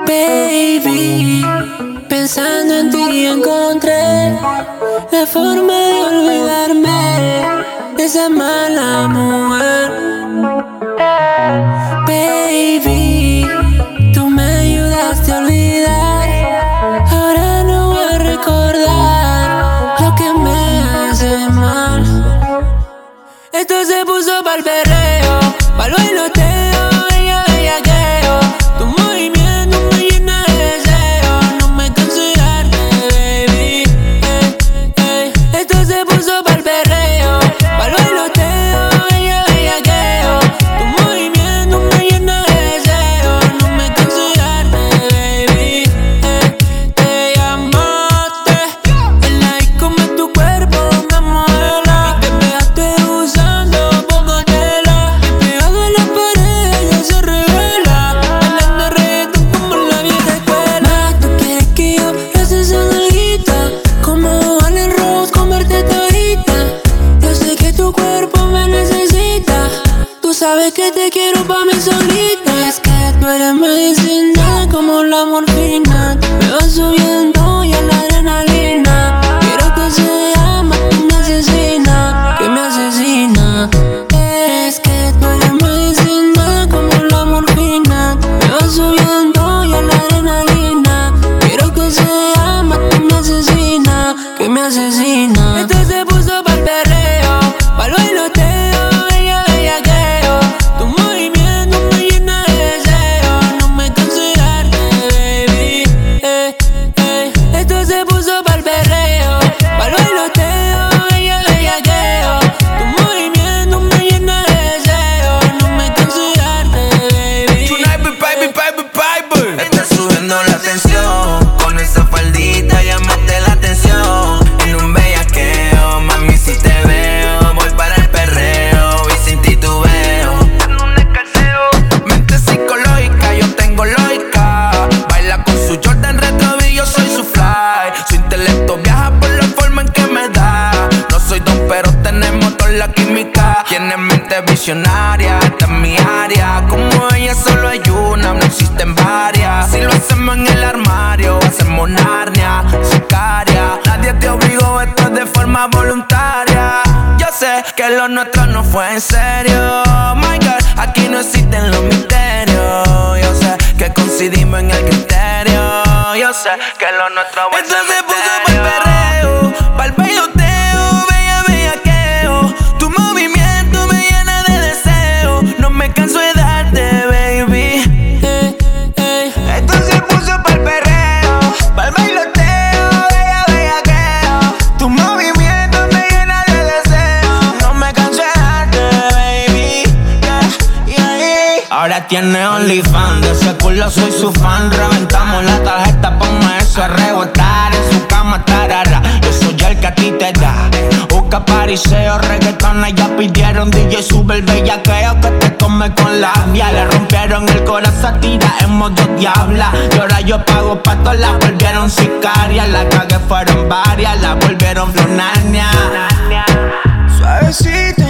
Baby, pensando en ti encontré la forma de olvidarme de esa mala mujer. Baby, tú me ayudaste a olvidar. Ahora no voy a recordar lo que me hace mal. Esto se puso pa'l perreo, pa'l bailoteo, ella bellaqueo. Tu movimiento me llena de deseo, no me canso de darte, baby. Esto se puso pa'l perreo, pa'l bailoteo, ella bellaqueo. Tu movimiento me llena de deseo, no me canso de darte, baby. Te llamaste, en la disco me tu cuerpo me modela. Te pegaste usando poco tela, y pegado en la pared ya se revela. Bailando reggaetón como en la vieja escuela. Más tú quieres que yo hace esa nalguita, como Allen Rose comerte todita. Yo sé que tu cuerpo me necesita, tú sabes que te quiero pa' mí solita. Es que tú eres medicina como la morfina, me va subiendo ya la adrenalina. Quiero que se llama que me asesina, que me asesina. Es que tú eres medicina como la morfina, me va subiendo ya la adrenalina. Quiero que se llama que me asesina, que me asesina. Esto se puso pa'l perreo, pa'l bailoteo, ella bellaqueo. Tu movimiento me llena de deseo, no me canso de darte, baby. Esto se puso pa'l perreo, pa'l bailoteo, ella bellaqueo. Tu movimiento me llena de deseo, no me canso de darte, baby. Tonight, baby. Estás subiendo la tensión, con esa faldita llamaste la atención. En un bellaqueo, mami, si te veo, voy para el perreo y sin ti tú veo. En un descalceo, mente psicológica, yo tengo lógica. Baila con su Jordan retro y yo soy su fly. Su intelecto viaja por la forma en que me da. No soy don, pero tenemos toda la química. Tiene mente visionaria, esta es mi área. Como ella solo hay una, no existen varias. Si lo hacemos en el armario, hacemos Narnia, sicaria. Nadie te obligó, esto es de forma voluntaria. Yo sé que lo nuestro no fue en serio, my God, aquí no existen los misterios. Yo sé que coincidimos en el criterio. Yo sé que lo nuestro fue en serio. Esto se puso pa'l perreo, pa'l bailoteo, bella bellaqueo. Tu movimiento me llena de deseo, no me canso de darte, baby. Esto se puso pa'l perreo, pa'l bailoteo, bella bellaqueo. Tu movimiento me llena de deseo, no me canso de darte, baby. Ahora tiene OnlyFans, de ese culo soy su fan. Reventamos la tarjeta, ponme eso a rebotar. En su cama tarara, yo soy el que a ti te da. Busca pariseo, reggaetón, ya pidieron DJ, sube el bellaqueo que te come con labia. Le rompieron el corazón, tira en modo diabla. Y ahora yo pago pa' todas, la volvieron sicarias. La cagué fueron varias, la volvieron flonania. Suavecito